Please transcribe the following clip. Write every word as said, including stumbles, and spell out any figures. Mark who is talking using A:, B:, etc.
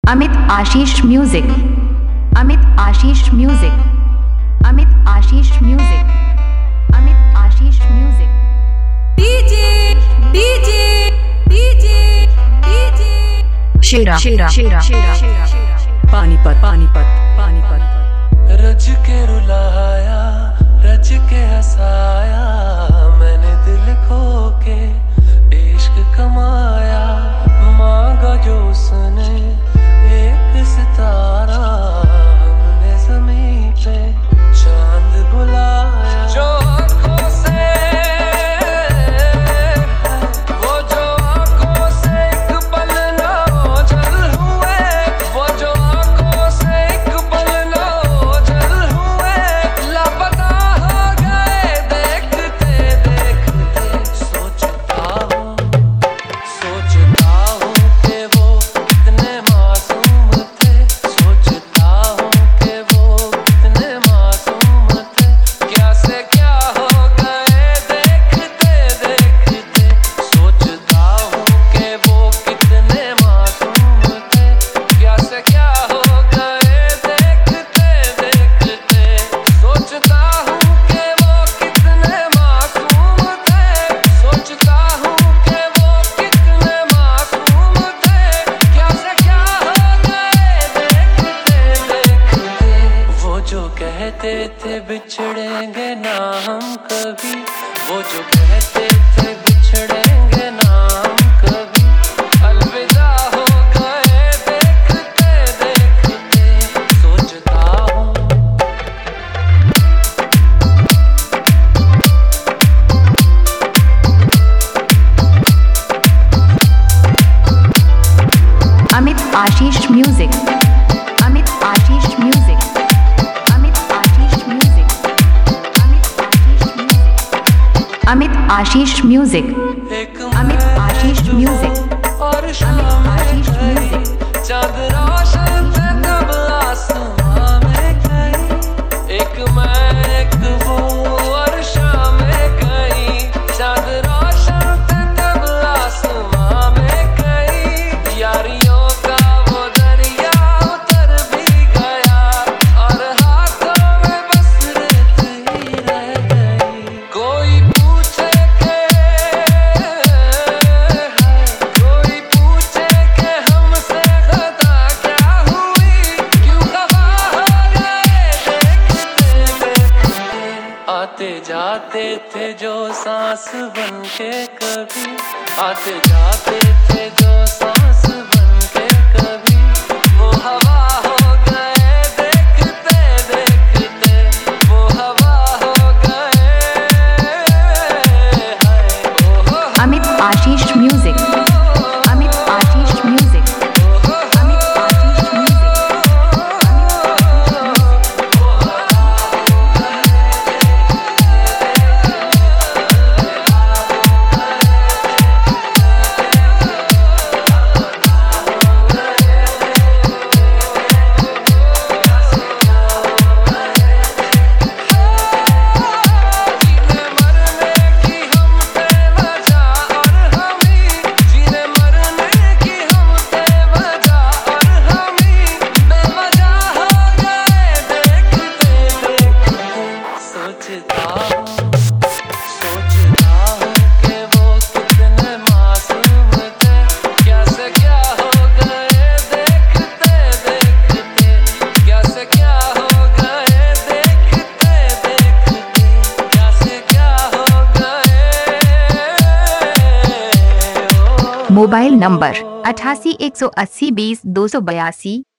A: Amit Ashish music, Amit Ashish music, Amit Ashish music, Amit Ashish music.
B: DJ DJ DJ DJ
A: Shera Shera Shera Shera
C: Panipat Panipat Panipat.
D: रज के रुलाया, रज के हंसाया, मैंने दिल खो के इश्क कमाया। मांगा जो उसने एक सितारा, हमने ज़मीं पे चांद बुलाया। जो आँखों से वो जो आँखों से एक पल ना ओझल हुए, वो जो आँखों से एक पल ना ओझल हुए, लापता हो गए देखते देखते। सोचता हूँ सोचता हूँ कि वो कितने मासूम थे, सोचता हूँ कि वो कितने मासूम थे। क्या से क्या हो गए देखते देखते। सोचता हूँ कि वो कितने मासूम थे, क्या से क्या हो गए देखते देखते। सोचता हूँ कि वो कितने मासूम थे, सोचता हूँ कि वो कितने मासूम थे, क्या से क्या हो गए देखते देखते। वो जो कहते थे बिछड़ेंगे ना हम कभी, वो जो कहते थे बिछड़ेंगे ना हम कभी, अलविदा हो गए देखते देखते। सोचता हूँ
A: Amit Ashish music, Amit Ashish music, Amit Ashish music, Amit Ashish music, Amit Ashish music,
D: एक
A: अमित आशीष म्यूजिक,
D: और शाम
A: आशीष
D: में
A: म्यूजिक।
D: चांद रोशन थे तब आसमां में गई। एक मैं एक वो और शाम में गई। चांद रोशन थे तब आसमां में गई। यारियों का वो दरिया उतर भी गया, और हाथों में बस रेत ही रह गई। कोई पूछे के कोई पूछे के हमसे खता क्या हुई, क्यों खफा हो गए देखते देखते। आते जाते थे जो सांस बन के कभी, आते जाते थे जो सांस बन के कभी, वो हवा हो गए देखते देखते। वो हवा हो गए हाय ओ हो।
A: Amit Ashish music, Amit Ashish music, Amit Ashish music,
D: जीने मरने की हम पे वजह और हम ही, जीने मरने की हम पे वजह और हम ही, बेवजह हो गए देखते देखते। सोचता हूँ सोचता हूँ कि वो कितने मासूम थे, क्या से क्या हो गए देखते देखते। क्या से क्या हो गए देखते देखते। क्या से क्या हो गए ओ।
A: मोबाइल नंबर अठासी एक सौ अस्सी बीस दो सौ बयासी।